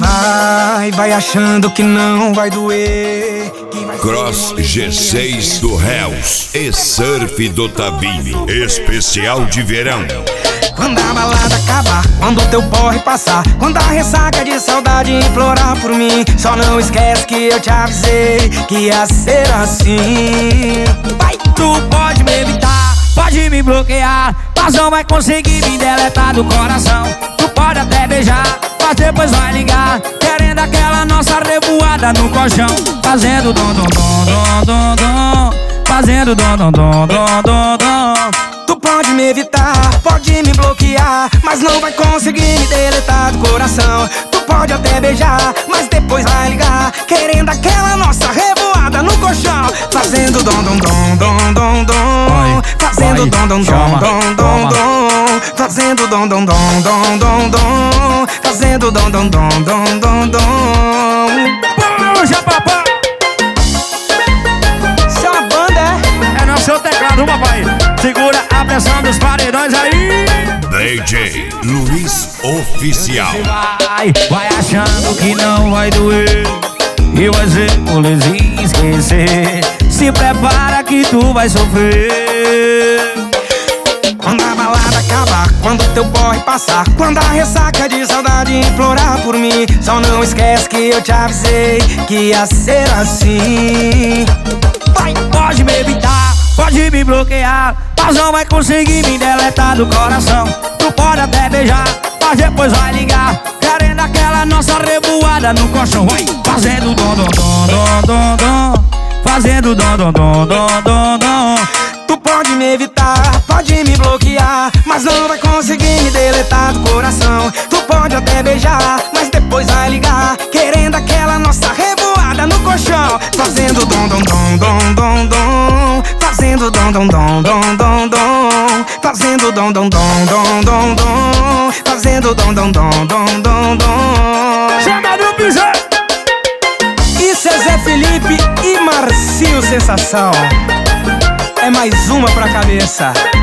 Vai achando que não vai doer, que vai Cross G6 do Hells e Surf do Tabini, especial de verão. Quando a balada acabar, quando o teu porre passar, quando a ressaca de saudade implorar por mim, só não esquece que eu te avisei que ia ser assim. Vai, tu pode me evitar, pode me bloquear, mas não vai conseguir me deletar do coração. Tu pode até beijar, mas depois vai ligar, querendo aquela nossa revoada no colchão, fazendo dom dom dom dom dom dom, fazendo dom dom dom dom dom dom. Tu pode me evitar, pode me bloquear, mas não vai conseguir me deletar do coração. Tu pode até beijar, mas depois vai ligar, querendo aquela nossa revoada no colchão, fazendo dom dom dom dom dom dom, fazendo dom dom dom dom dom dom, fazendo dom dom dom dom dom dom, fazendo dom dom dom dom dom dom. Puxa, papai! Isso é uma banda, é? É no seu teclado, papai. Segura a pressão dos paredões aí. DJ Luiz Oficial. Vai achando que não vai doer e vai ser moleza esquecer. Se prepara que tu vai sofrer. Quando a balada acabar, quando teu porre passar, quando a ressaca de saudade implorar por mim, só não esquece que eu te avisei que ia ser assim. Vai, pode me evitar, pode me bloquear, mas não vai conseguir me deletar do coração. Tu pode até beijar, mas depois vai ligar, querendo aquela nossa revoada no colchão. Vai, fazendo dom dom dom dom dom dom, fazendo dom dom dom dom dom dom. Tu pode me evitar, pode me bloquear, mas não vai conseguir me deletar do coração. Tu pode até beijar, mas depois vai ligar, querendo aquela nossa revoada no colchão, fazendo dom dom dom dom dom dom, fazendo dom dom dom dom dom dom, fazendo dom dom dom dom dom dom, fazendo dom dom dom dom dom dom. Chama do piso! Isso é Zé Felipe e Marcinho Sensação. É mais uma pra cabeça.